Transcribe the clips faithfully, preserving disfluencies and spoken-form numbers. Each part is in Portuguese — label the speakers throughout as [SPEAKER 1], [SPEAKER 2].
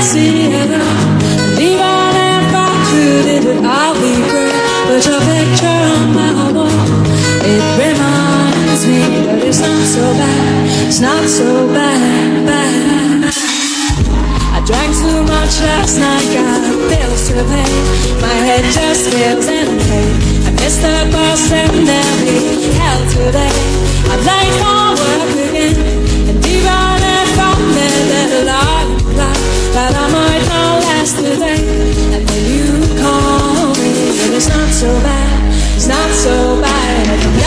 [SPEAKER 1] see it all. And even if I couldn't, I'll be great. Put your picture on my wall. It reminds me that it's not so bad. It's not so bad, bad. I drank too much last night, got bills to pay. My head just feels empty. I missed the bus and there'll be hell today. I'm late for work again, and even if I'm there, little I reply that I might not last today. And then you call me, but it's not so bad, it's not so bad. And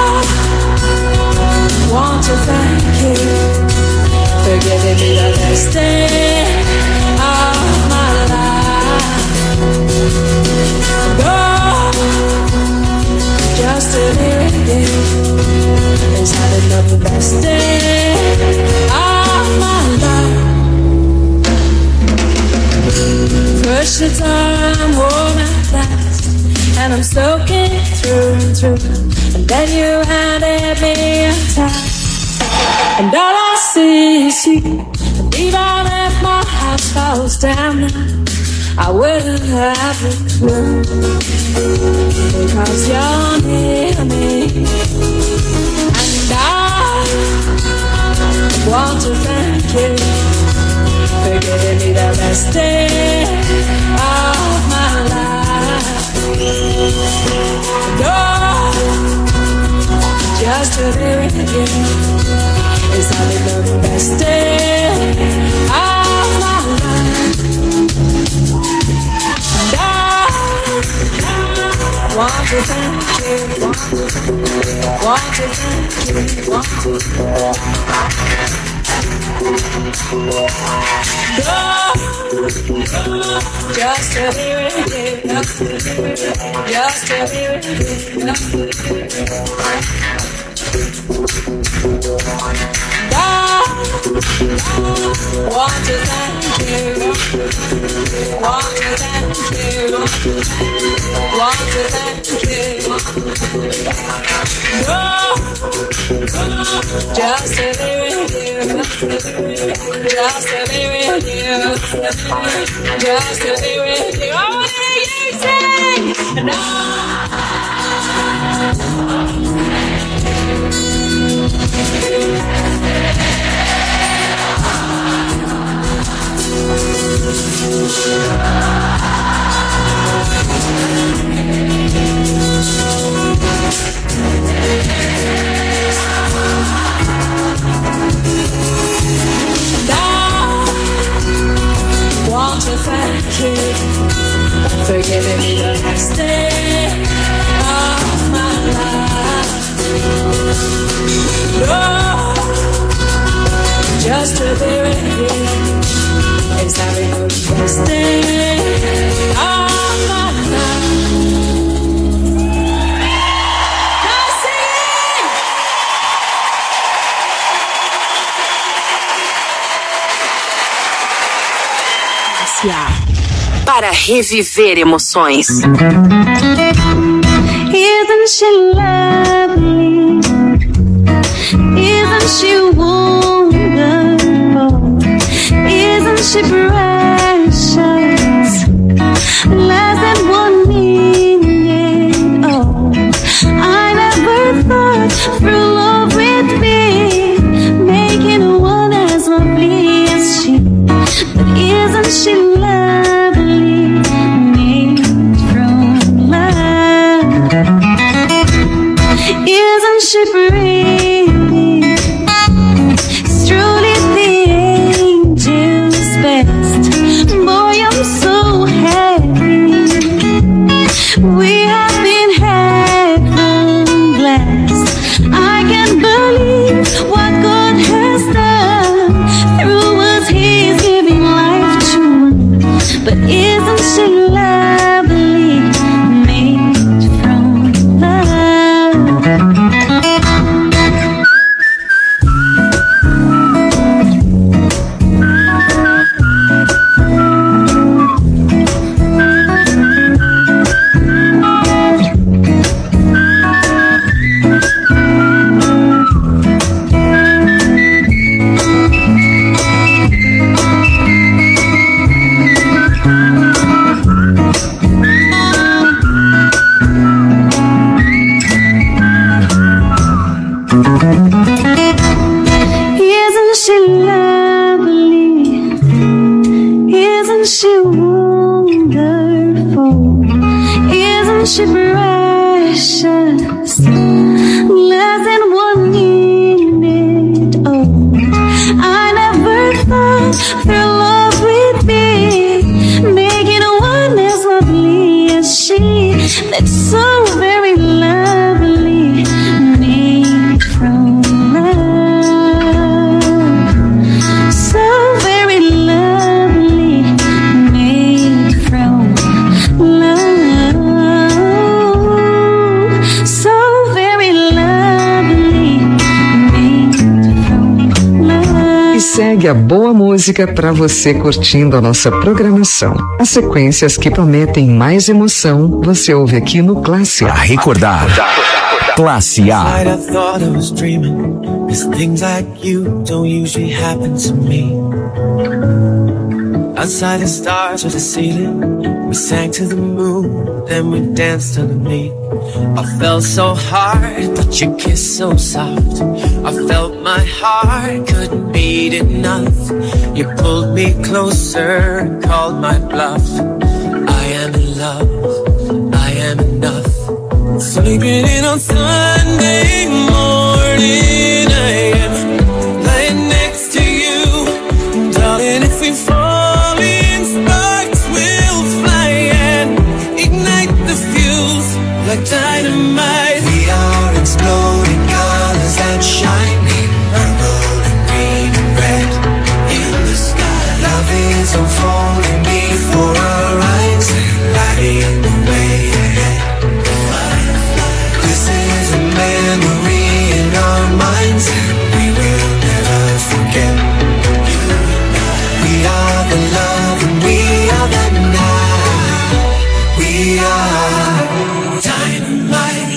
[SPEAKER 1] I want to thank you for giving me the best day of my life. Oh, just to be with you is having the best day of my life. First you thought I'm warm at last, and I'm soaking through and through. And then you handed me a towel, and all I see is you. And even if my house falls down now, I wouldn't have a clue, because you're near me. And I want to thank you for giving me the best day of my life. Oh, just to be with you is having the best day of my life. And I want to thank you, want to thank you, want to thank you. Oh, just to be with you, just to be with you, just to be with you, just to be with you. I want to thank you, want to thank you, want to thank you. Oh, just to be with you, just to be with you, just to be with you. I want to hear you sing. No. Want to thank you for giving me the best day of my life. Oh, just to be with you is having the best day of my life. Now sing!
[SPEAKER 2] Para reviver emoções.
[SPEAKER 3] Isn't she lovely? Isn't she wonderful? Isn't she precious? Less than one minute. Oh, I never thought through love with me, making a one as lovely as she. But isn't she lovely? Made from love. Isn't she pretty? It's truly the angel's best. friendship precious, less than one minute. Oh, I never thought through love with me, making one as lovely as she. That's so very lovely, made from love. So very lovely, made from love. So very lovely, made from love.
[SPEAKER 4] E segue a boa música para você curtindo a nossa programação. As sequências que prometem mais emoção, você ouve aqui no Classe A.
[SPEAKER 5] A recordar. Classe A.
[SPEAKER 6] I thought I was dreaming, 'cause things like you don't usually happen to me. Outside the stars with the ceiling, we sang to the moon, then we danced underneath. I felt so hard, but your kiss so soft. I felt my heart couldn't beat enough. You pulled me closer, called my bluff. I am in love, I am enough. Sleeping in on Sunday morning, I am lying next to you. Darling, if we fall in, sparks will fly and ignite the fuse like dynamite. We are exploding colors that shine in purple and green and red in the sky. Love is unfolding before our eyes, lighting the way ahead. This is a memory in our minds, and we will never forget. We are the love and we are the night. We are dynamite.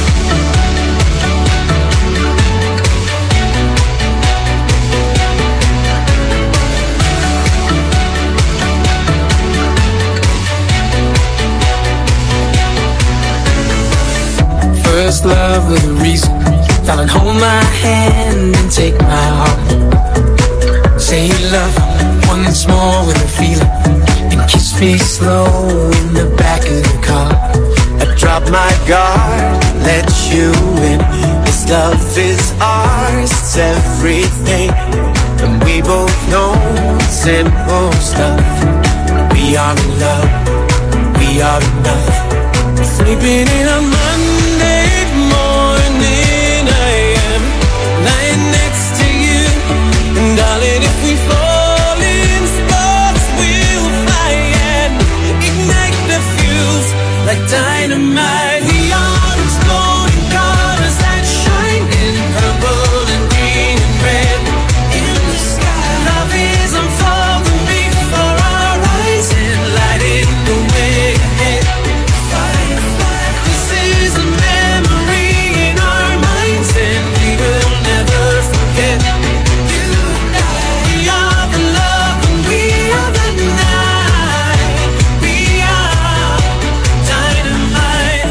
[SPEAKER 6] First love with a reason. Darling, hold my hand and take my heart. Say you love once more with a feeling, and kiss me slow in the back of the car. I drop my guard, let you in. This love is ours, it's everything, and we both know simple stuff. We are in love, we are enough. Sleeping in a Monday morning, I am lying next to you, and darling, if we fall in, sparks will fly and ignite the fuse like dynamite. We are exploding colors that shine in purple and green and red in the sky. Love is unfolding before our eyes and lighting the way ahead. This is a memory in our minds, and we will never forget. You and I, we are the love and we are the night. We are dynamite.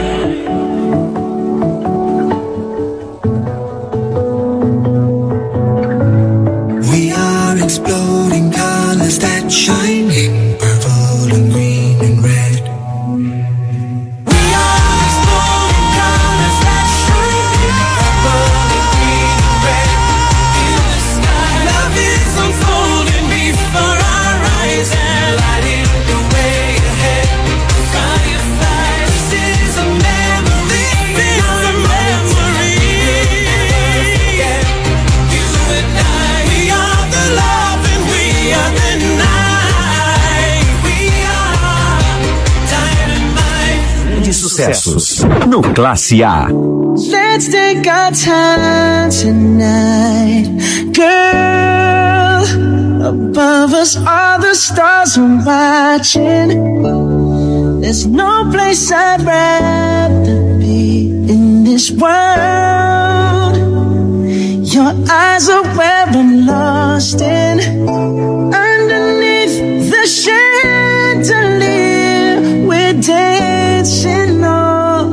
[SPEAKER 6] We are exploding colors that shine in purple and green and red. We are exploding colors that shine in purple and green and red in the sky. Love is unfolding before our eyes and lighting the way ahead. Firefly, this is a memory, this is a memory. You and I, we are the love and we are the night. We are dynamite.
[SPEAKER 5] De sucessos. No Classe A.
[SPEAKER 3] Let's take our time tonight, girl. Above us all the stars are watching. There's no place I'd rather be in this world. Your eyes are where I'm lost in. Underneath the chandelier, we're dancing all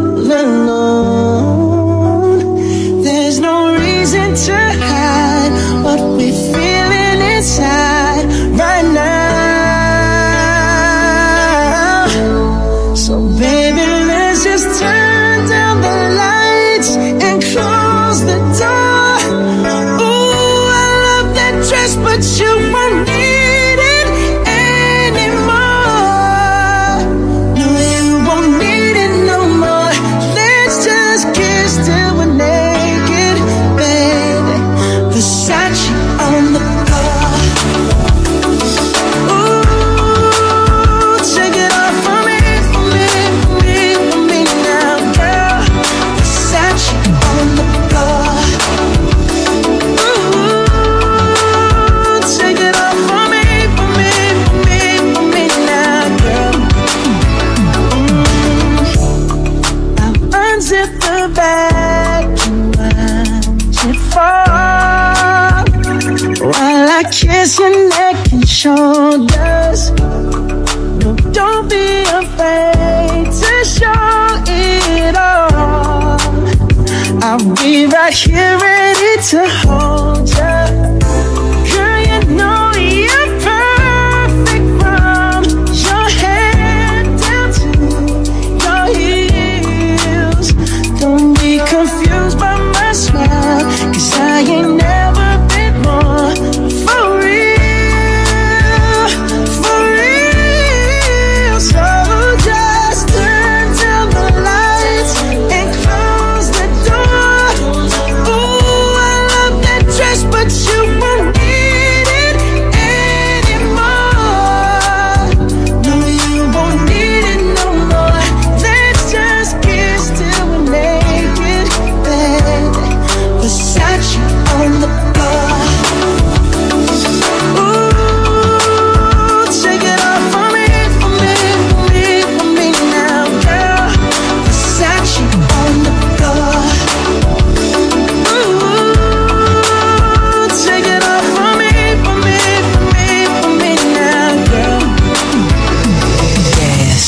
[SPEAKER 3] alone. There's no reason to hide what we're feeling inside right now. So baby, let's shoulders. No, don't be afraid to show it all. I'll be right here ready to hold you. Girl, you know you're perfect from your head down to your heels. Don't be confused by my smile, 'cause I ain't never been more for real, for real. So just turn down the lights and close the door. Ooh, I love that dress, but you won't need it anymore. No, you won't need it no more. Let's just kiss till we're naked, bed, Versace on the floor. Ooh, take it off for me, for me, for me, for me now, girl. Versace on the floor. Ooh, take it off for me, for me, for me, for me now, girl. Yes.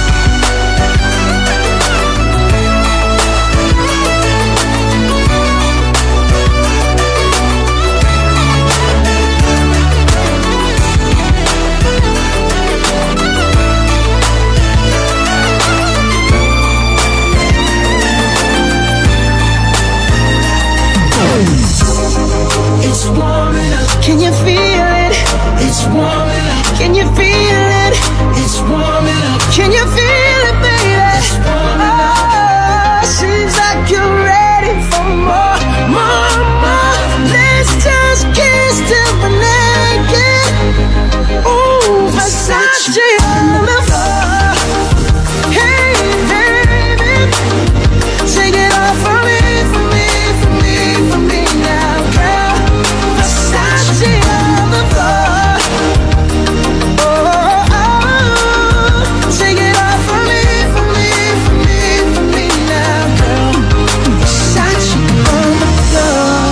[SPEAKER 3] It's warming up. Can you feel it? It's warming up. Can you feel it? It's warming up. Can you feel it, baby? It's warming up. Oh, seems like you're ready for more, more, more. Let's just kiss till we're naked. Ooh, Versace on the floor. Hey, baby, take it off for me, for me, for me, for me now, girl. Versace on the floor. Oh, oh, oh. Take it off for me, for me, for me, for me now, girl. Versace on the floor.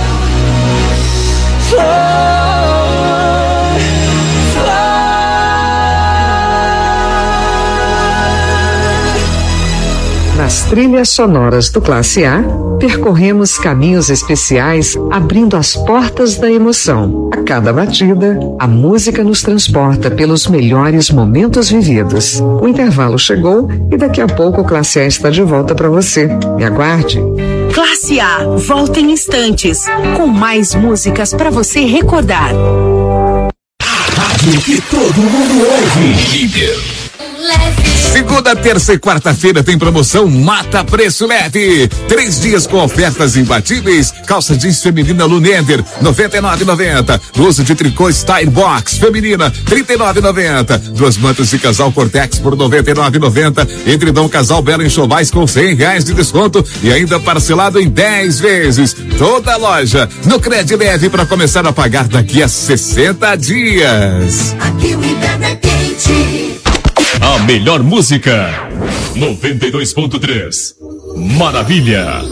[SPEAKER 3] Floor, floor.
[SPEAKER 4] Nas trilhas sonoras do Classe A, percorremos caminhos especiais abrindo as portas da emoção. A cada batida, a música nos transporta pelos melhores momentos vividos. O intervalo chegou e daqui a pouco o Classe A está de volta para você. Me aguarde.
[SPEAKER 2] Classe A, volta em instantes, com mais músicas para você recordar.
[SPEAKER 5] Rádio que todo mundo ouve. Líder. Segunda, terça e quarta-feira tem promoção Mata Preço Leve. Três dias com ofertas imbatíveis. Calça jeans feminina Luneder, noventa e nove reais e noventa centavos. Blusa de tricô Style Box feminina, trinta e nove reais e noventa centavos. Duas mantas de casal Cortex por noventa e nove reais e noventa centavos. Edredom casal Belo Enxovais com cem reais de desconto e ainda parcelado em dez vezes. Toda a loja no Cred Leve para começar a pagar daqui a sessenta dias.
[SPEAKER 7] Aqui o inverno é quente.
[SPEAKER 8] A melhor música, noventa e dois ponto três. Maravilha.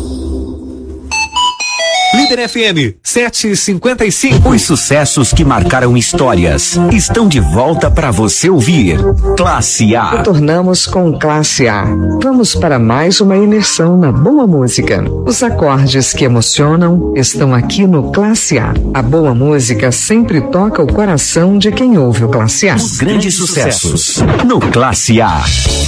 [SPEAKER 9] Líder F M sete e cinquenta e cinco.
[SPEAKER 5] Os sucessos que marcaram histórias estão de volta para você ouvir. Classe A.
[SPEAKER 4] Retornamos com Classe A. Vamos para mais uma imersão na boa música. Os acordes que emocionam estão aqui no Classe A. A boa música sempre toca o coração de quem ouve o Classe A.
[SPEAKER 5] Os grandes sucessos no Classe A.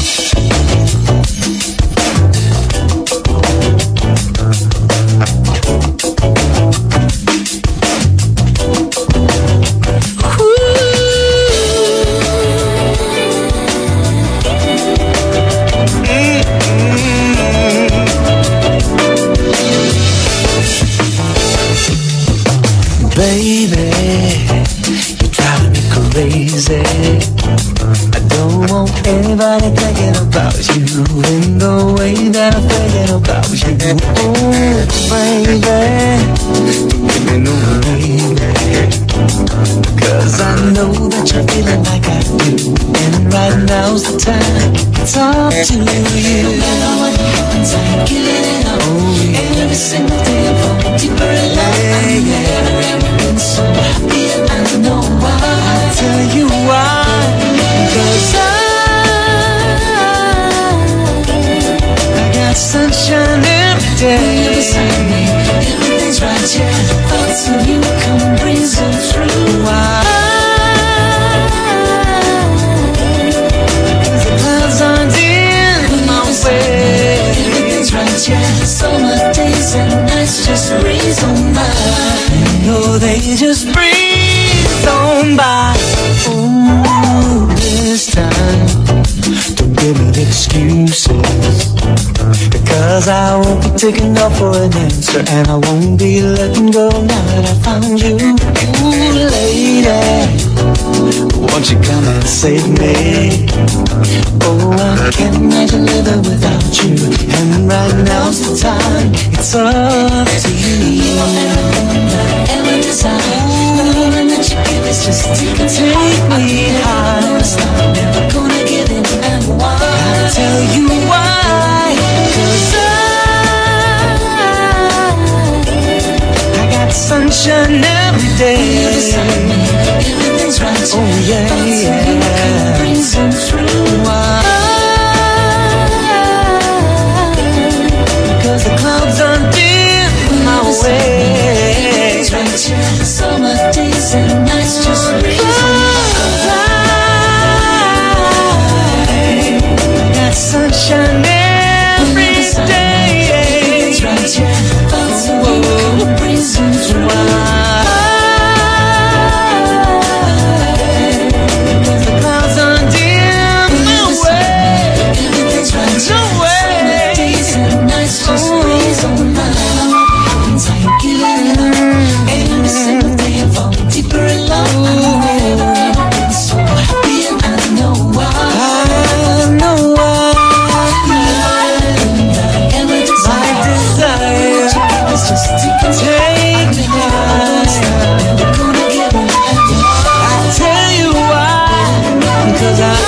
[SPEAKER 3] Baby, you're driving me crazy. I don't want anybody thinking about you in the way that I'm thinking about you. Oh, baby, don't give me no baby, 'cause I know that you're feeling like I do, and right now's the time to talk to you. No matter what happens, I'm giving it up. Oh, every single day I'm falling deeper in love. I've never ever been so happy, and I know why. day. Beside me, everything's right, yeah. Thoughts of you come breezing through. Why? Cause the clouds aren't in my way. Everything's right, yeah. Summer days and nights just breeze on by. No, they just breeze on by. Ooh, this time don't give me excuses, because I won't be taking no for an answer, and I won't be letting go now that I found you. Ooh, lady, won't you come and save me? Oh, I can't imagine living without you, and right now's the time. It's up to you. You are everything that I ever desired. The loving that you give is just taking take me high. I'm never gonna give in, and why? I'll tell you why. Cause I, I got sunshine every day. Everything's right. Oh yeah, yeah. Breezing through. Why? Cause the clouds aren't in my way. Everything's right, yeah. Summer days and nights just breeze on by. I got sunshine every day. Everything's right, yeah. Thoughts of you come breezing through. Cause the clouds aren't in my way. Everything's right, no way. Summer days and nights just breeze on by. So you give it up, every single day I fall deeper in love. I've been so happy and I know why. I know why. My desire is just taking take me high. Never gonna give up. I tell you why. Because I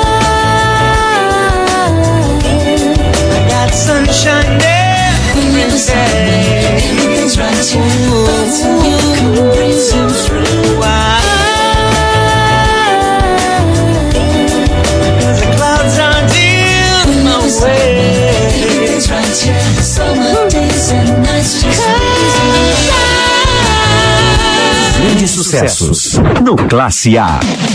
[SPEAKER 3] I got sunshine every day. Everything's right, yeah. Thoughts of you come breezing through. Why? Cause the clouds aren't in my way. Everything's right, yeah. Summer days and nights just breezing by.
[SPEAKER 10] Grandes sucessos no Classe A.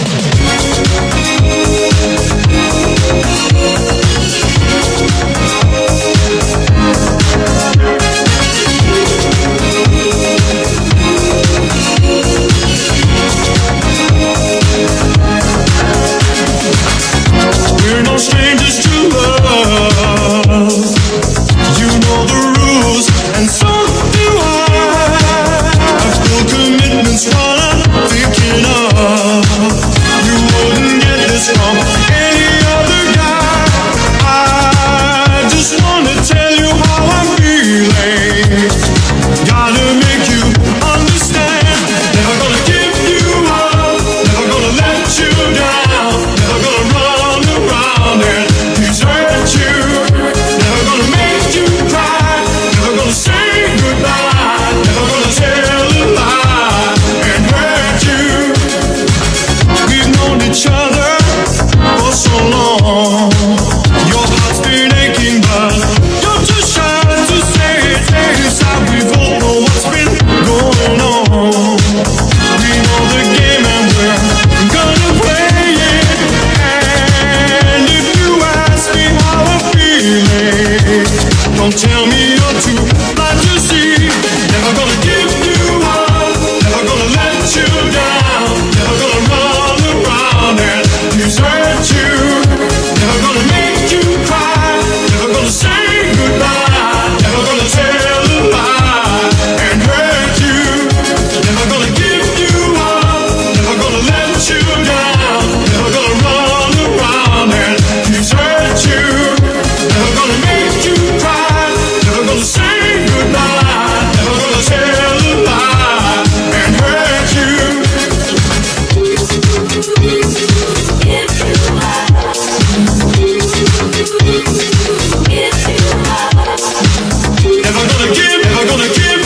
[SPEAKER 11] We're no strangers to love. You know the rules, and so do I. I've still commitments while I'm thinking of. You wouldn't get this from any other guy. I just wanna tell you how I'm feeling. Gotta make you understand. Never gonna give you up. Never gonna let you down. Never gonna run around and desert you. Never gonna make you cry. Never gonna say goodbye. Never gonna tell a lie and hurt you. We've known each other for so long. Your heart's been aching, but you're too shy to say it. Inside we both know what's been going on. We know the game and we're gonna play it. And if you ask me how I'm feeling, don't tell me you're too blind to see. Never gonna give you up. Never gonna let you down. Never gonna run around and desert you. Never gonna make you cry. Never gonna say goodbye. Never gonna tell a lie and hurt you. Never gonna give you up. Never gonna let you down. Never gonna run around and desert you. Never gonna make you cry. Never gonna say goodbye. Never gonna tell a lie and hurt you. Never gonna give, never gonna give.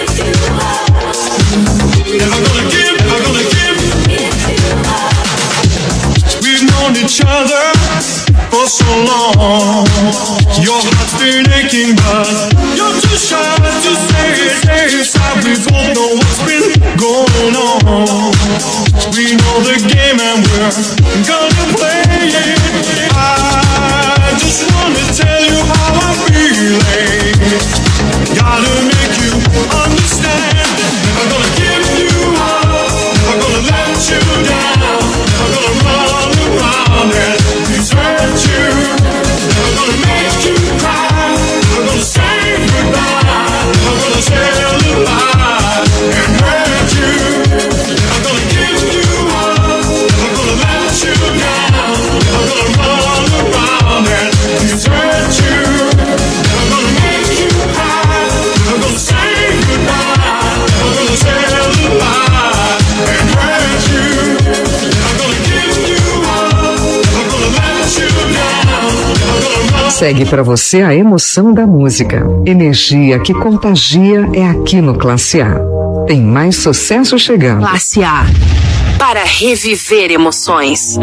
[SPEAKER 11] Never gonna give, never gonna give. We've known each other for so long. Your heart's been aching, but you're too shy to say it. Inside we both know what's been going on. We know the game and we're gonna play it. I just wanna tell you how I'm feeling. Gotta make you understand. Never gonna give you up, never gonna let you down, never gonna run around and desert you, never gonna make you cry, never gonna say goodbye, never gonna tell a lie and hurt you, never gonna give you up, never gonna let you down, never gonna run around and desert you, never gonna make you cry, never gonna say goodbye, never gonna tell a lie and hurt you, never gonna give you up, never gonna let you down, never gonna run.
[SPEAKER 4] Segue pra você a emoção da música. Energia que contagia é aqui no Classe A. Tem mais sucesso chegando.
[SPEAKER 2] Classe A. Para reviver emoções.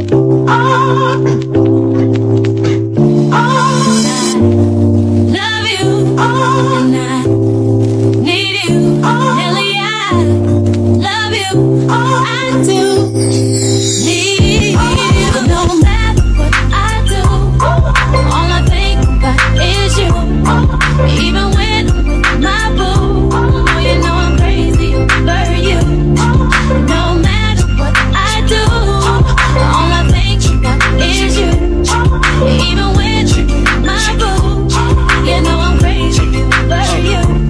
[SPEAKER 1] Even when I'm with my boo, oh, you know I'm crazy over you. No matter what I do, all I think about is you. Even when you're with my boo, you know I'm crazy over you.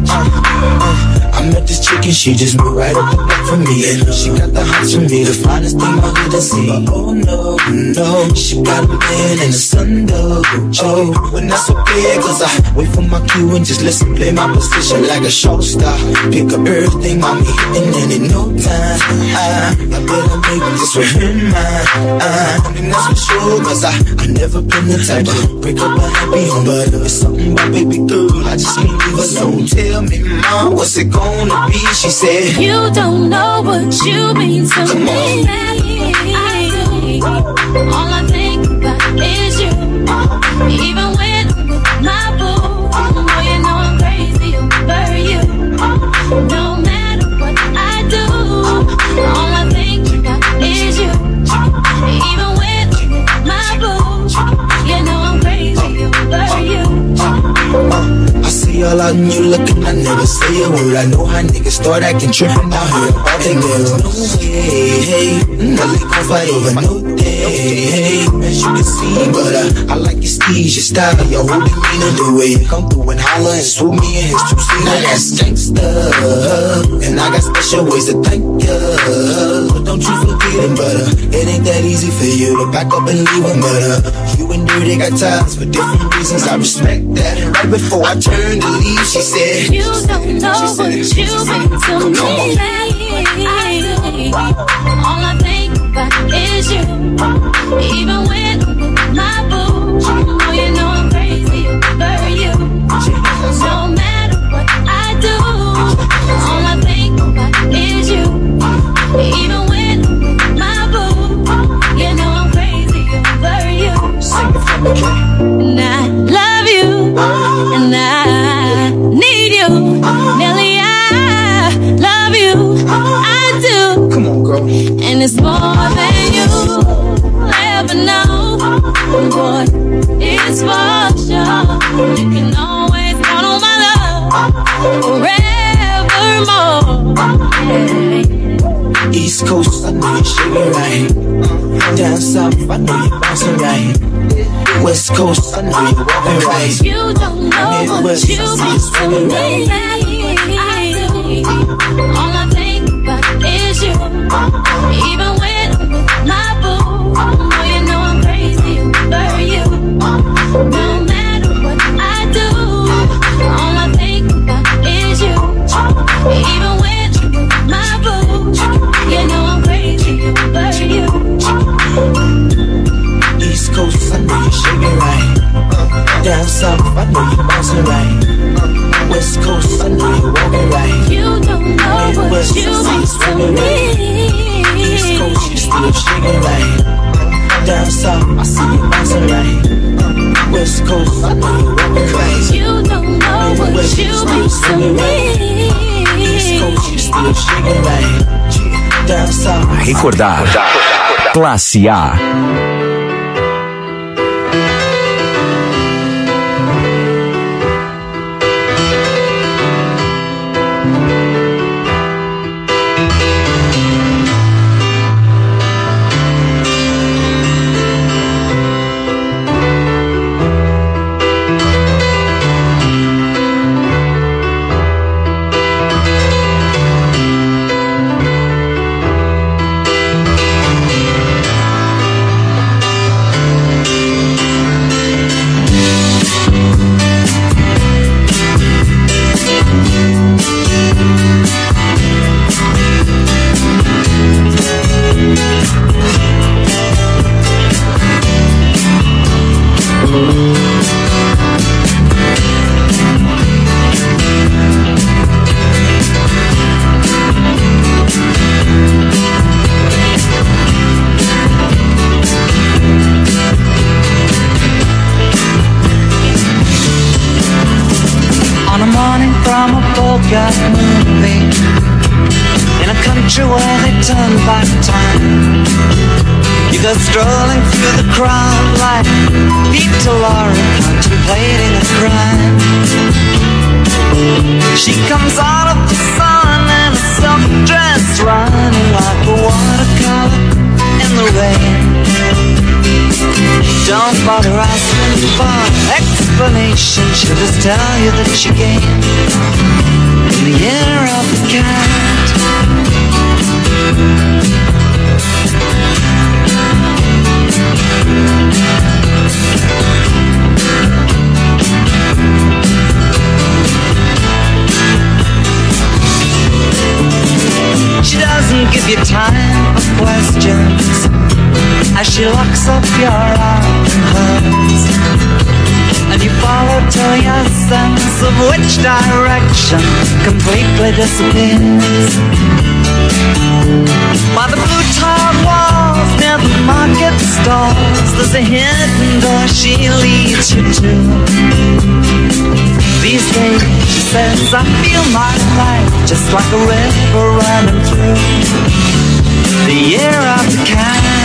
[SPEAKER 12] I met this chick and she just moved right up the back from me. And she got the hots for me, the finest thing I hood has seen. But oh no, no, she got a man in the sun though. Oh, when that's okay, cause I wait for my cue and just listen, play my position like a show star. Pick up everything, mommy, and then in no time, I, I better make this with him mine. I, and that's for sure, cause I, I never been the type to break up a happy home. But it's something about baby girl, I just can't leave alone. Tell me, mom, what's it gonna be? She said,
[SPEAKER 1] you don't know what you mean to
[SPEAKER 12] Come
[SPEAKER 1] me. I do. All I think about is you. Even when I'm with my boo, oh, you know I'm crazy over you. No matter what I do, all I think about is you. Even when I'm with my boo, you know I'm crazy over you.
[SPEAKER 12] Uh, I see all out and you looking, I never say a word. I know how niggas start acting trippin' out here about their girls. No way, hey, Nelly gon' fight over no day, hey, as you can see. But uh, I like your steez, your style, your whole demeanor, the way you come through and holler and swoop me in his two-seater. That's gangsta, and I got special ways to thank ya. But don't you forget it, but uh, it ain't that easy for you to back up and leave him. But uh, you and Dirty got ties for different reasons, I respect that. And right before I turned to leave, she said,
[SPEAKER 1] you don't know what you mean to me. I do. All I think about is you. Even when I'm with my boo, oh, you know I'm crazy over you. No matter what I do, all I think about is you. Even when I'm with my boo, you know I'm crazy over you. And I love you, and I need you, Nelly. I love you, I do.
[SPEAKER 12] Come on, girl.
[SPEAKER 1] And it's more than you ever know. Boy, it's for sure. You can always count on my love forevermore. Yeah.
[SPEAKER 12] East Coast, I know you're shaking right. Down south, I know you're bouncing right. West Coast, I know you're walking right.
[SPEAKER 1] You don't know what you mean to me. I do. All I think about is you. Even when I'm with my boo, oh, you know I'm crazy over you. No matter what I do, all I think about is you. Even when I'm with my boo, you know I'm crazy over you.
[SPEAKER 12] East Coast, I know you're shaking right. Down south, I know you're bouncing right. West Coast, I know you're walking right.
[SPEAKER 1] You don't know what you mean to me.
[SPEAKER 12] East Coast, you still shaking right. Down south, I see you bouncing right. West Coast, I know you're walking crazy.
[SPEAKER 1] You don't know what
[SPEAKER 12] West
[SPEAKER 1] you
[SPEAKER 12] Coast,
[SPEAKER 1] mean
[SPEAKER 12] still
[SPEAKER 1] to
[SPEAKER 12] singing right. East
[SPEAKER 1] me.
[SPEAKER 12] Coast, you still shaking right. Down south.
[SPEAKER 10] Recordar. Classe A.
[SPEAKER 3] movie in a country where they turn back time. You go strolling through the crowd like Peter Lorre contemplating a crime. She comes out of the sun in a silk dress, running like a watercolor in the rain. Don't bother asking for explanation, she'll just tell you that she came in the year of the cat. She doesn't give you time for questions as she locks up your arm in hers, and you follow till your sense of which direction completely disappears. By the blue tiled walls near the market stalls, there's a hidden door she leads you to. These days, she says, I feel my life just like a river running through the year of the cat.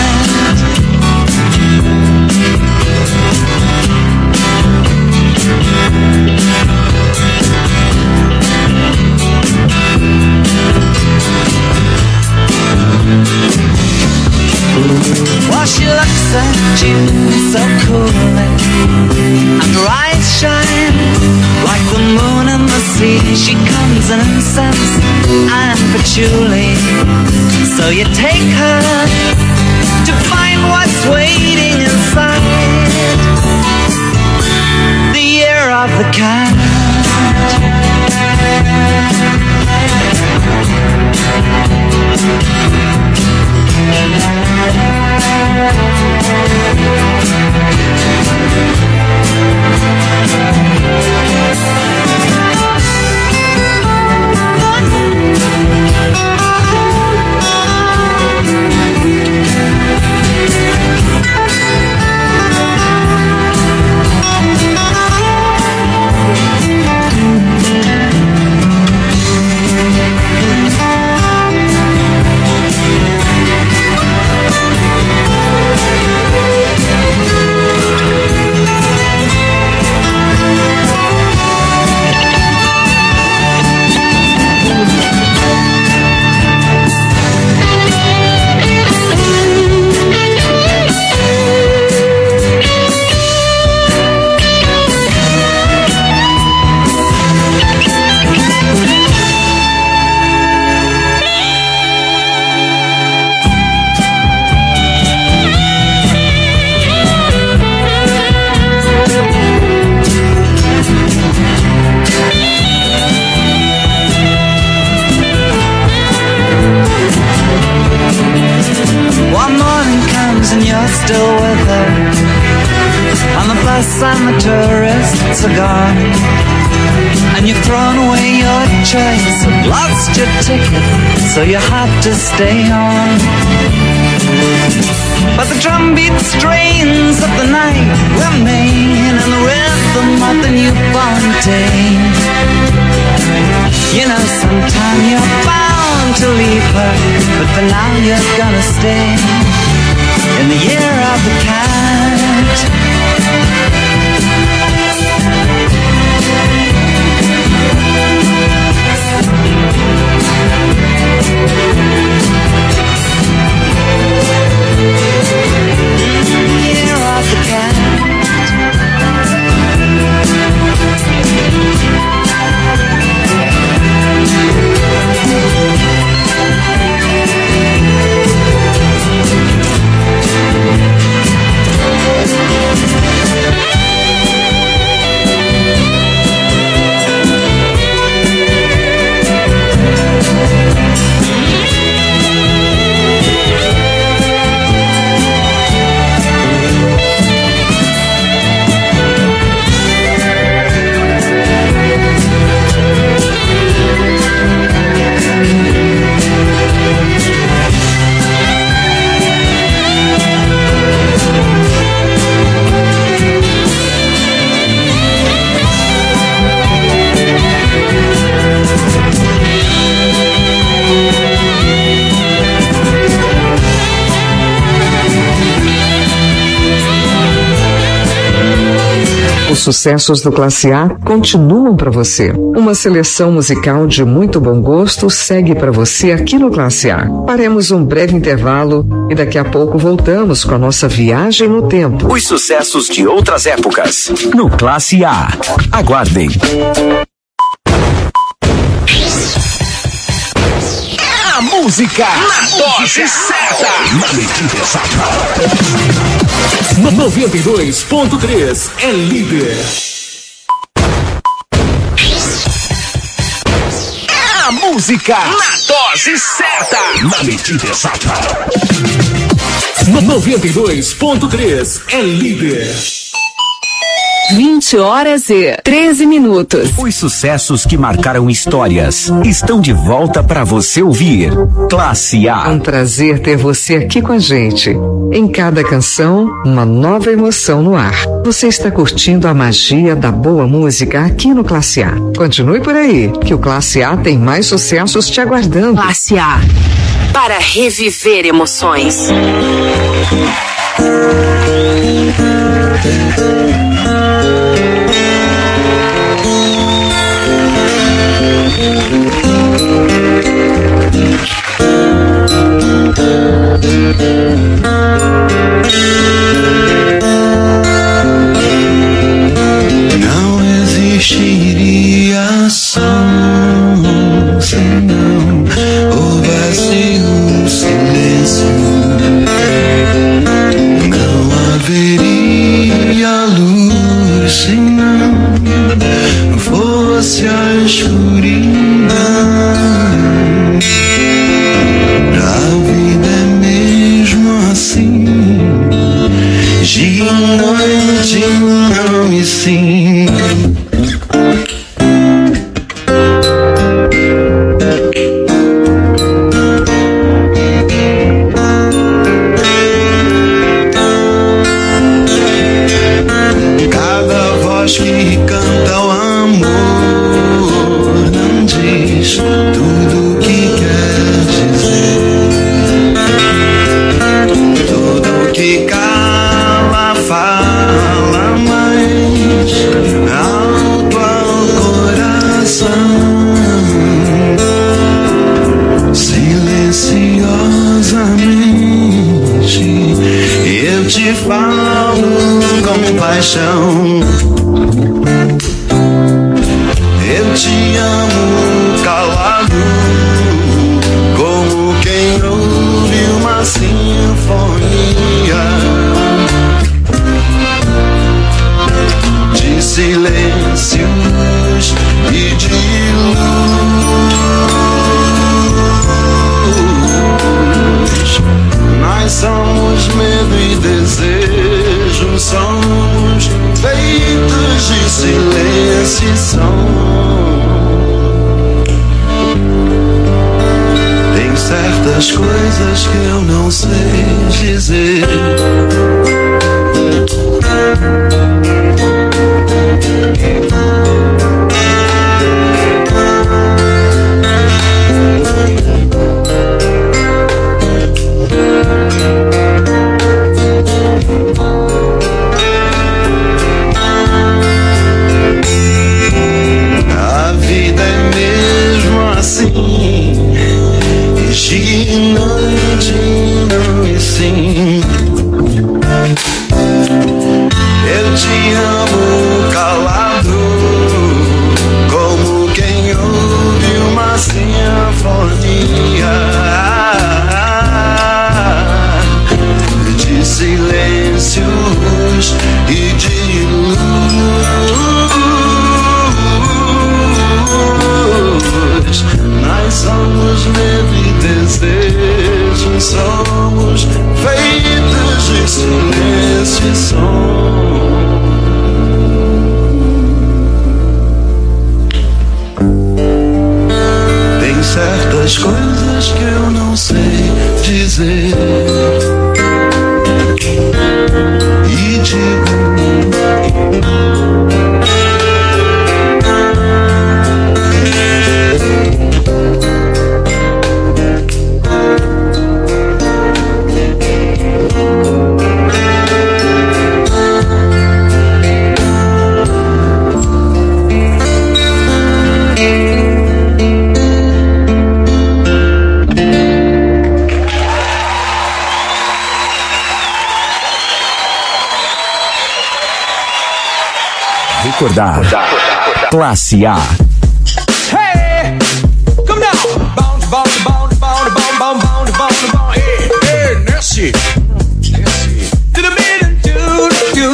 [SPEAKER 3] Well, she looks at you so coolly, and her eyes shine like the moon and the sea. She comes in incense and patchouli, so you take her to find what's waiting inside the year of the cat. And the tourists are gone, and you've thrown away your choice and lost your ticket, so you have to stay on. But the drum drumbeat strains of the night remain in the rhythm of the newborn day. You know, sometime you're bound to leave her, but for now you're gonna stay in the year of the cat. Year of the cat.
[SPEAKER 4] Os sucessos do Classe A continuam para você. Uma seleção musical de muito bom gosto segue para você aqui no Classe A. Faremos um breve intervalo e daqui a pouco voltamos com a nossa viagem no tempo.
[SPEAKER 10] Os sucessos de outras épocas no Classe A. Aguardem. A música na dose certa. Na medida exata.
[SPEAKER 8] noventa e dois ponto três é líder.
[SPEAKER 10] É a música na dose certa. Na medida exata.
[SPEAKER 8] noventa e dois ponto três é líder.
[SPEAKER 2] vinte horas e treze minutos.
[SPEAKER 10] Os sucessos que marcaram histórias estão de volta para você ouvir. Classe A.
[SPEAKER 4] É um prazer ter você aqui com a gente. Em cada canção, uma nova emoção no ar. Você está curtindo a magia da boa música aqui no Classe A. Continue por aí, que o Classe A tem mais sucessos te aguardando.
[SPEAKER 2] Classe A. Para reviver emoções.
[SPEAKER 3] Não existiria som senão o vazio, o silêncio. Não haveria luz senão fosse a escuridão. A vida é mesmo assim, de noite não e sim. Cada voz que canta o amor não diz tudo o que quer dizer. Tudo que cala fala mais alto ao coração. Silenciosamente eu te falo com paixão. Eu te amo calado, como quem ouve uma sinfonia de silêncios e de luz. Nós somos medo e desejo, somos feitos de silêncio e som. Tem certas coisas que eu não sei dizer.
[SPEAKER 13] te amo calado, como quem ouve uma sinfonia de silêncios e de luz. Nós somos medo e desejo, somos feitos de silêncio e som. Tem certas coisas que eu não sei dizer e digo.
[SPEAKER 10] Recordar. Classe A.
[SPEAKER 14] Hey, come down. Bounce, bounce, bounce, bounce, bounce, bounce, bounce, bounce, bounce. Hey, hey, Nessie. Nessie. To the beat and to the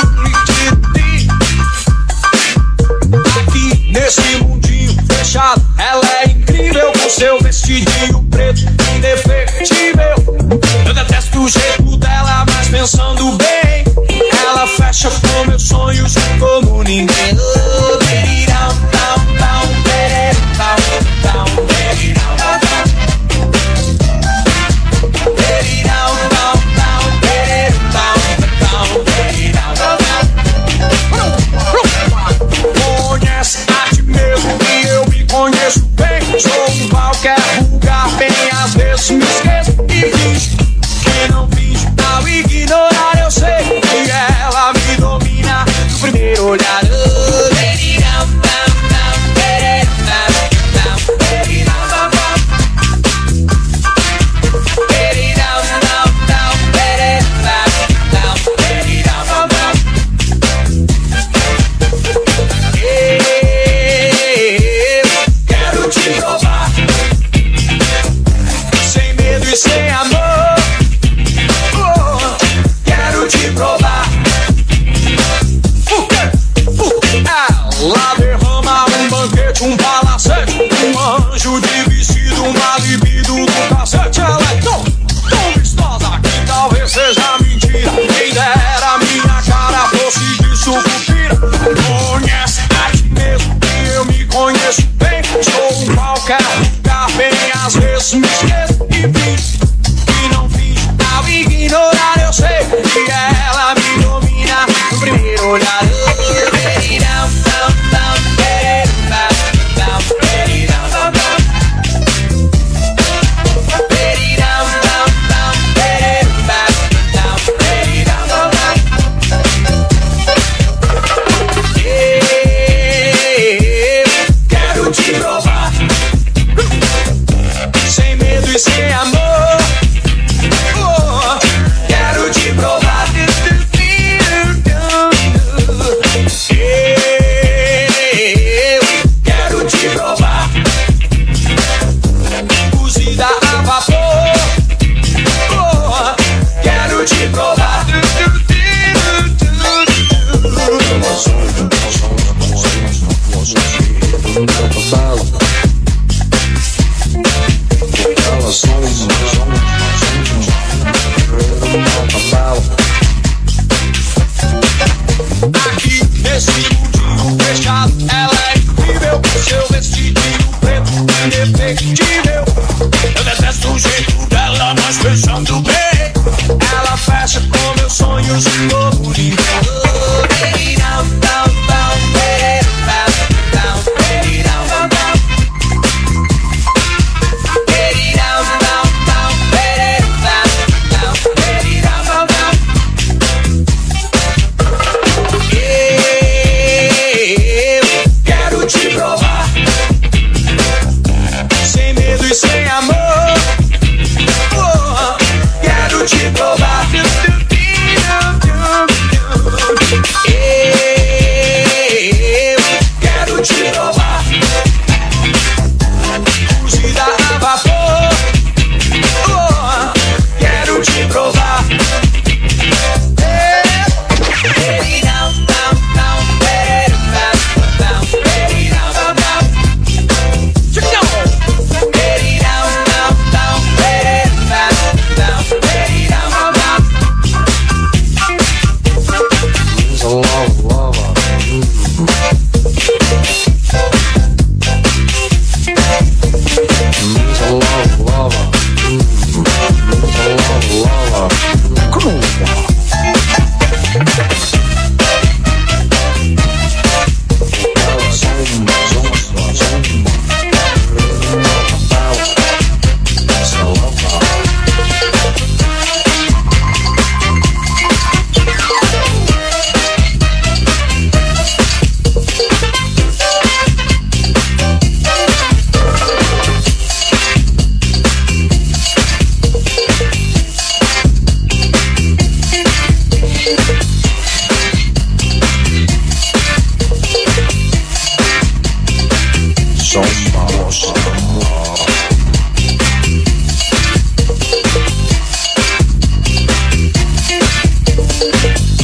[SPEAKER 14] aqui nesse mundinho fechado, ela é incrível com seu vestidinho preto indefectível. Eu detesto o jeito dela, mas pensando bem, ela fecha com meus sonhos como ninguém. Conhece a ti mesmo e eu me conheço bem. Sou um qualquer lugar, bem às vezes me esqueço e finge que não finge. Ao ignorar eu sei que ela me domina no primeiro olhar.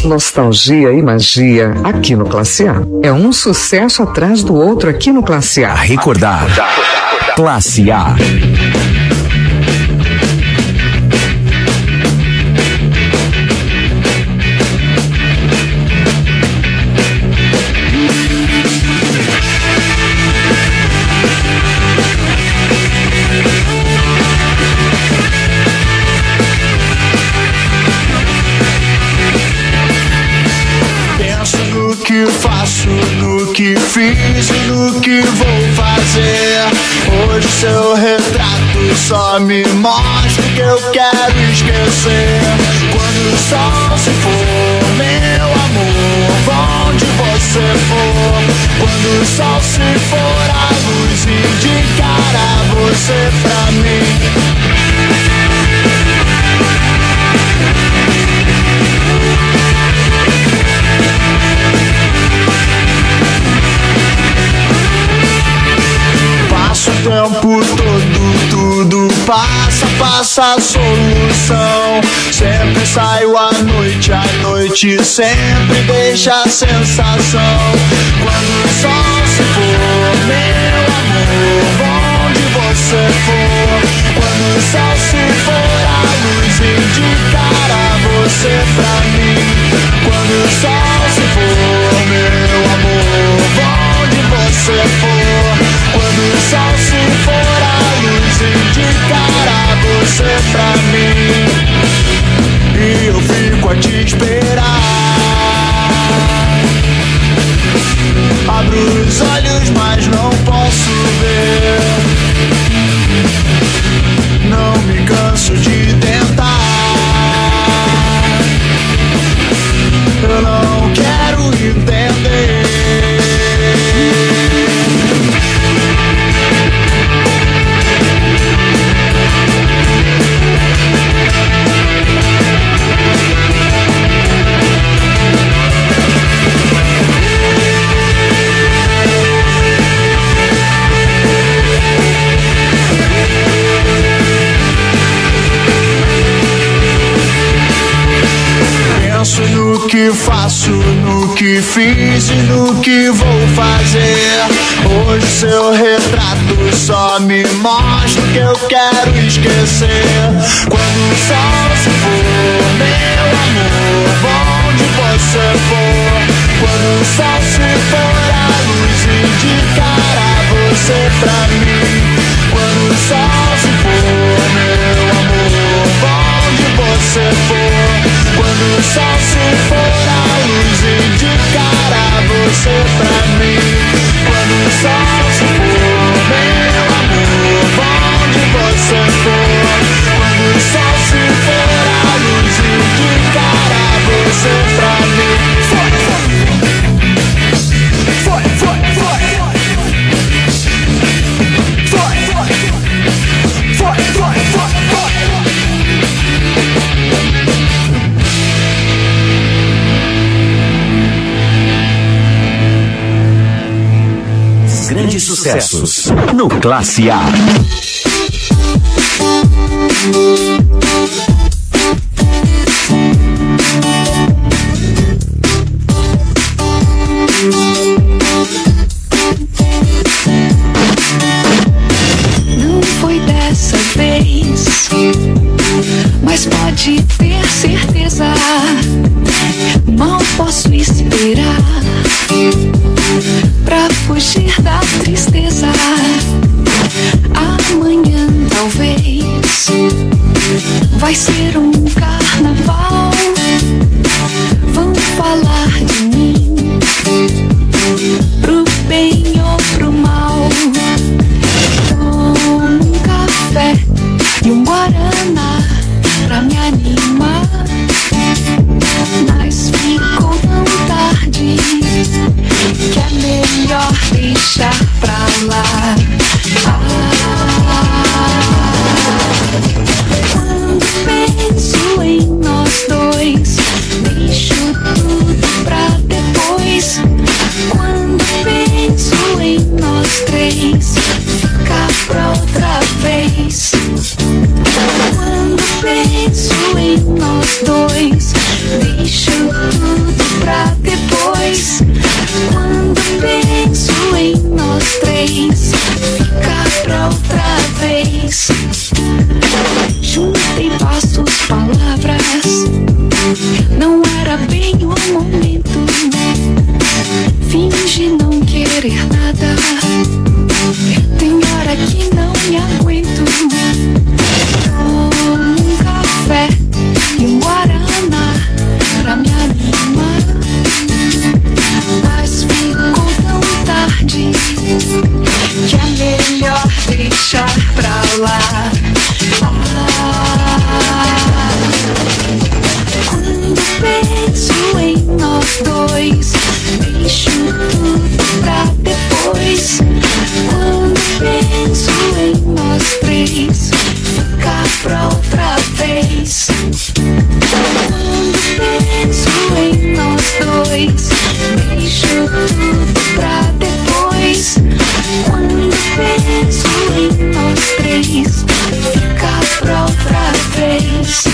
[SPEAKER 4] Nostalgia e magia aqui no Classe A. É um sucesso atrás do outro aqui no Classe A.
[SPEAKER 10] A recordar. Classe A.
[SPEAKER 11] Que faço, no que fiz e no que vou fazer. Hoje seu retrato só me mostra o que eu quero esquecer. Quando o sol se for, meu amor, onde você for. Quando o sol se for, a luz indicará você pra mim. Passo o tempo todo, tudo passa, passa a solução. Sempre saio à noite, à noite sempre deixa a sensação. Quando o sol se for, meu amor, onde você for. Quando o sol se for, a luz indicará você pra mim. Quando o sol se for, meu amor, onde você for. Quando o sol se for, a luz indicará você pra mim. E eu fico a te esperar. Abro os olhos, mas não posso ver. Não me canso de tentar. Eu não quero entender. Penso no que faço, no que fiz e no que vou fazer. Hoje seu retrato só me mostra o que eu quero esquecer. Quando o sol se for, meu amor, onde você for. Quando o sol se for, a luz indicará você pra mim. Quando o sol se for, meu amor, onde você for. Quando o sol se for, a luz indicará você pra mim. Quando o sol se for, meu amor, onde você for. Quando o sol se for, a luz indicará você pra mim. Foi, foi, foi, foi. Foi, foi, foi, foi, foi, foi.
[SPEAKER 10] Grandes sucessos no Classe A.
[SPEAKER 1] Não foi dessa vez, mas pode ter certeza. Mal posso esperar pra fugir da tristeza. Amanhã talvez vai ser deixo tudo pra depois. Quando penso em nós três, ficar pra outra vez. Juntei passos, palavras, não era bem o momento. Finge não querer nada, tem hora que não me aguento. Tomo um café e um guaraná pra me animar, mas ficou tão tarde que é melhor deixar pra lá. Ah, quando penso em nós dois, deixo tudo pra depois. Quando penso em nós três, ficar pra outra vez. Quando penso em nós dois, deixo tudo pra depois. Quando penso em nós três, ficar pra outra vez.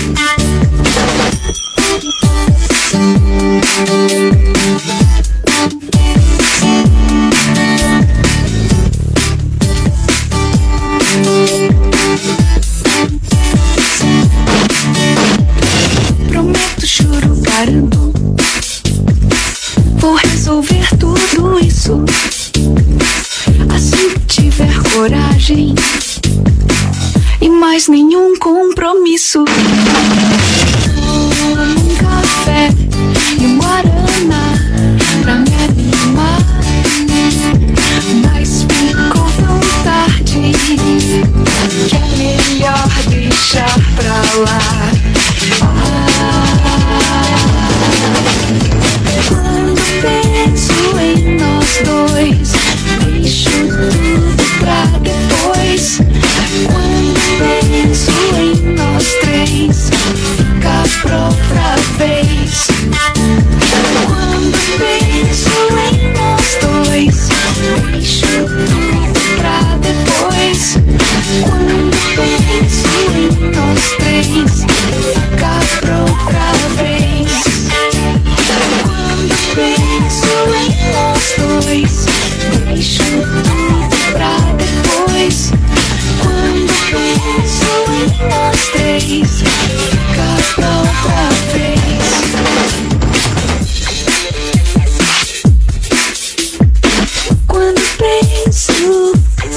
[SPEAKER 1] Prometo, juro, garanto, vou resolver tudo isso assim que tiver coragem e mais nenhum compromisso. Tomo um café e um guaraná pra me animar, mas ficou tão tarde que é melhor deixar pra lá. Ah, quando penso em nós dois, deixo tudo pra depois. Quando penso em nós três, ficar pra outra vez. Quando penso em nós dois, deixo tudo pra depois. Quando penso em nós três, ficar pra outra vez. Quando penso em nós dois, deixo tudo pra depois. Quando penso em nós três, ficar pra outra vez. Quando penso.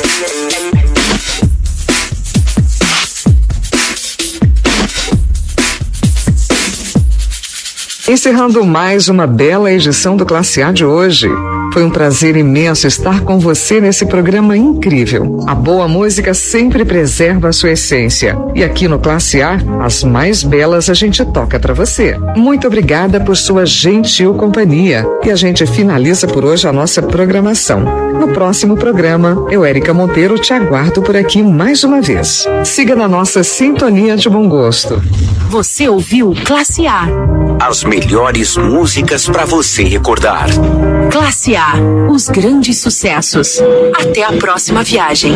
[SPEAKER 4] Encerrando mais uma bela edição do Classe A de hoje. Foi um prazer imenso estar com você nesse programa incrível. A boa música sempre preserva a sua essência. E aqui no Classe A, as mais belas a gente toca pra você. Muito obrigada por sua gentil companhia. E a gente finaliza por hoje a nossa programação. No próximo programa, eu, Érica Monteiro, te aguardo por aqui mais uma vez. Siga na nossa sintonia de bom gosto.
[SPEAKER 2] Você ouviu Classe A.
[SPEAKER 10] As melhores músicas pra você recordar.
[SPEAKER 2] Classe A, os grandes sucessos. Até a próxima viagem.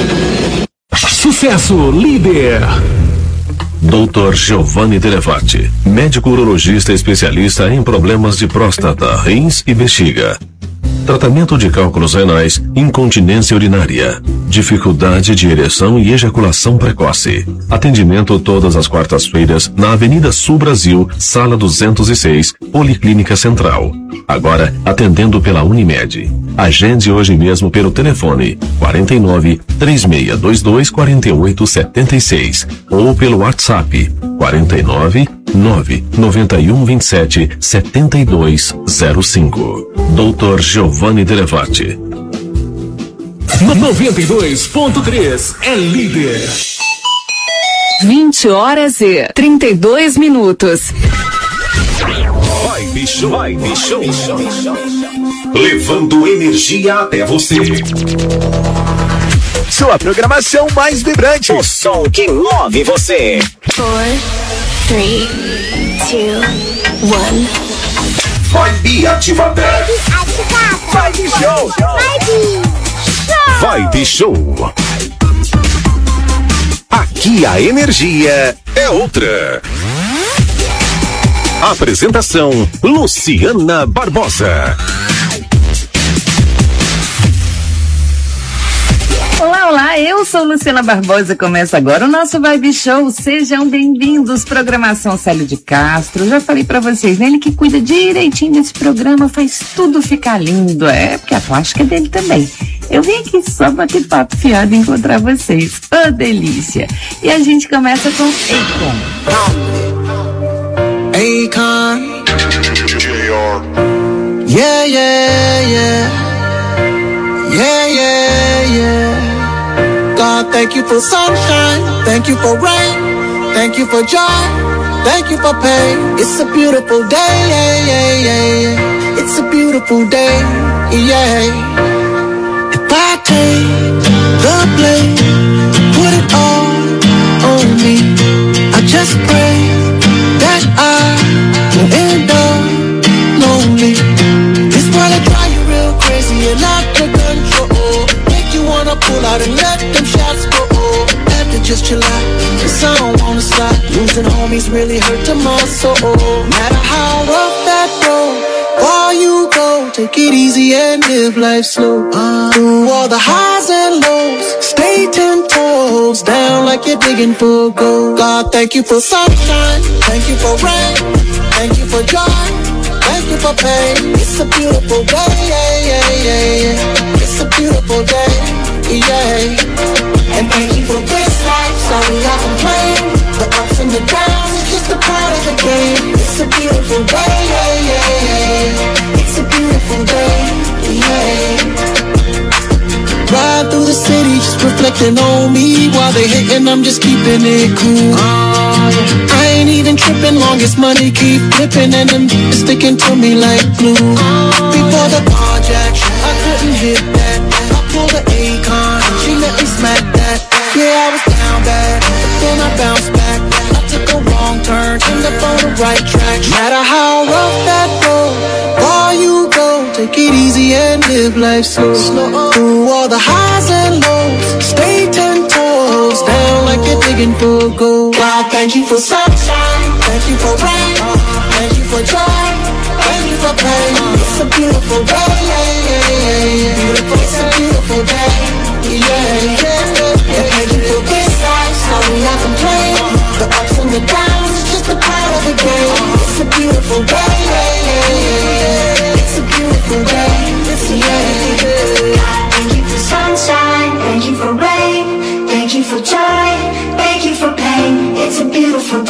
[SPEAKER 8] Sucesso líder. doutor Giovanni Delevati, médico urologista especialista em problemas de próstata, rins e bexiga. Tratamento de cálculos renais, incontinência urinária, dificuldade de ereção e ejaculação precoce. Atendimento todas as quartas-feiras na Avenida Sul Brasil, Sala duzentos e seis, Policlínica Central. Agora atendendo pela Unimed. Agende hoje mesmo pelo telefone quarenta e nove, três seis dois dois, quatro oito sete seis ou pelo WhatsApp quarenta e nove, nove nove um, vinte e sete, setenta e dois zero cinco. doutor Giovanni Delevati.
[SPEAKER 9] noventa e dois ponto três é líder.
[SPEAKER 2] vinte horas e trinta e dois minutos.
[SPEAKER 8] Vibe Show. Vibe Show. Levando energia até você.
[SPEAKER 15] Sua programação mais vibrante.
[SPEAKER 10] O som que move você.
[SPEAKER 1] Four, three, two, one.
[SPEAKER 8] Vibe ativada.
[SPEAKER 15] Vibe Show.
[SPEAKER 8] Vibe Show. Aqui a energia é outra. Apresentação Luciana Barbosa.
[SPEAKER 16] Olá, olá, eu sou Luciana Barbosa, começa agora o nosso Vibe Show, sejam bem-vindos, programação Célio de Castro, já falei pra vocês, né, ele que cuida direitinho desse programa, faz tudo ficar lindo, é, porque a plástica é dele também. Eu vim aqui só bater papo fiado e encontrar vocês, ô oh, delícia, e a gente começa com Akon.
[SPEAKER 3] Akon, yeah, yeah, yeah, yeah, yeah, yeah. God, thank you for sunshine, thank you for rain, thank you for joy, thank you for pain. It's a beautiful day, yeah, yeah, yeah, yeah. It's a beautiful day, yeah. If I take the blame, put it all on me, I just pray that I will end up lonely. This world will drive you real crazy and out of control. Make you wanna pull out and let them shots go. Have to just chill out, cause I don't wanna stop. Losing homies really hurt to my soul. No matter how rough that road, far you go, take it easy and live life slow. uh, Through all the highs and lows, stay ten toes down like you're digging for gold. God, thank you for sunshine, thank you for rain, thank you for joy, thank you for pain. It's a beautiful day, yeah, yeah, yeah, yeah. It's a beautiful day, yeah. And thank you for this life, sorry I complain. The ups and the downs, it's just a part of the game. It's a beautiful day, yeah, yeah, yeah. It's a beautiful day, yeah. Ride through the city, just reflecting on me. While they hating, I'm just keeping it cool. uh, yeah. I ain't even tripping, long as money keep flipping and them sticking to me like glue. uh, Before the carjack, I couldn't hit that. I pulled the Akon, she let me smack that. Yeah, I was down bad, but then I bounced back. I took a wrong turn, ended up on the right track. No matter how rough that road, far you go, take it easy and live life slow. slow. Through all the highs and lows, stay ten toes down like you're digging for gold. God, thank you for sunshine, thank you for rain, thank you for joy, thank you for pain. It's a beautiful day, yeah, yeah, yeah, yeah. It's a beautiful day, yeah, yeah. Thank you for this life, sorry I complain. The ups and the downs, it's just a part of the game. It's a beautiful day, yeah, yeah, yeah. It's a beautiful day, it's a yeah.
[SPEAKER 7] Thank you for sunshine, thank you for rain, thank you for joy, thank you for pain. It's a beautiful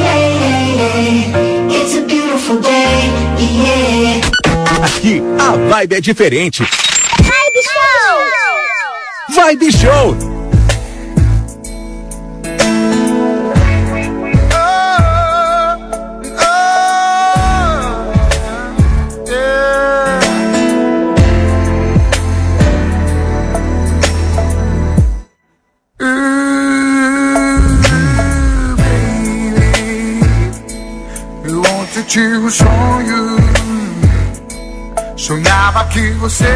[SPEAKER 7] day, it's a beautiful day, yeah.
[SPEAKER 15] Aqui a vibe é diferente.
[SPEAKER 7] Vibe Show!
[SPEAKER 15] Vibe Show!
[SPEAKER 17] Tive um sonho, sonhava que você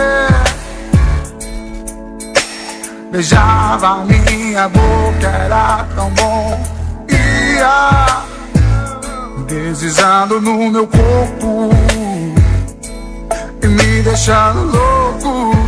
[SPEAKER 17] beijava minha boca, era tão bom. Ia deslizando no meu corpo e me deixando louco.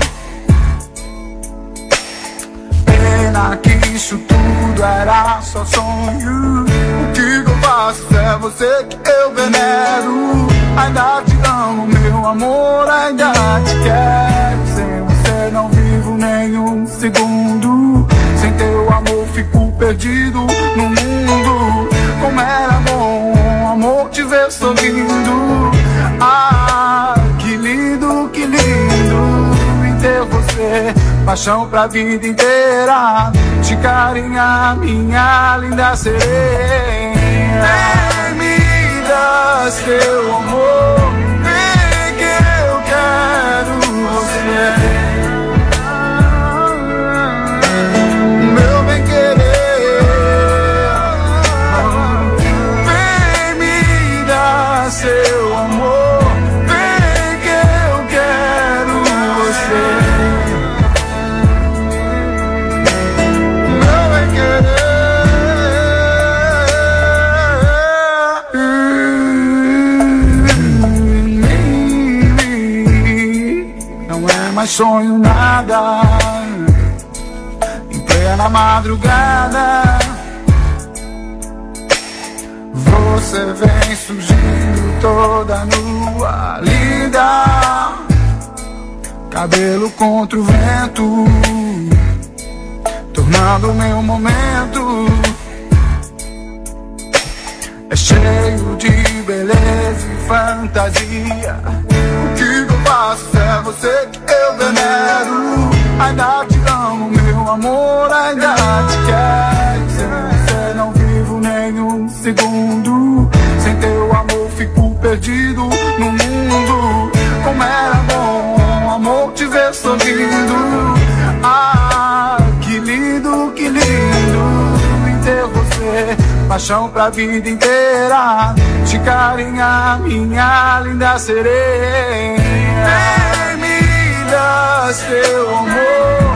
[SPEAKER 17] Pena que isso tudo era só sonho. O que eu faço é você que eu venero. Ainda te amo, meu amor, ainda te quero. Sem você não vivo nenhum segundo. Sem teu amor fico perdido no mundo. Como era bom, amor, te ver sorrindo. Ah, que lindo, que lindo em ter você. Paixão pra vida inteira. Te carinhar, minha linda sereia. Vem me dar seu amor, vem que eu quero você. Meu bem querer, vem me dar seu amor, vem que eu quero você. Meu bem querer. mais sonho nada. Em plena madrugada você vem surgindo toda nua, linda, cabelo contra o vento, tornando o meu momento. É cheio de beleza e fantasia. O que eu faço é você que eu venero. Ainda te amo, meu amor, ainda te quero. Sem você não vivo nenhum segundo. Sem teu amor fico perdido no mundo. Como era bom, amor, te ver sorrindo. Ah, que lindo, que lindo em ter você. Paixão pra vida inteira. Te carinhar, minha linda sereia. Vem, me dá seu amor.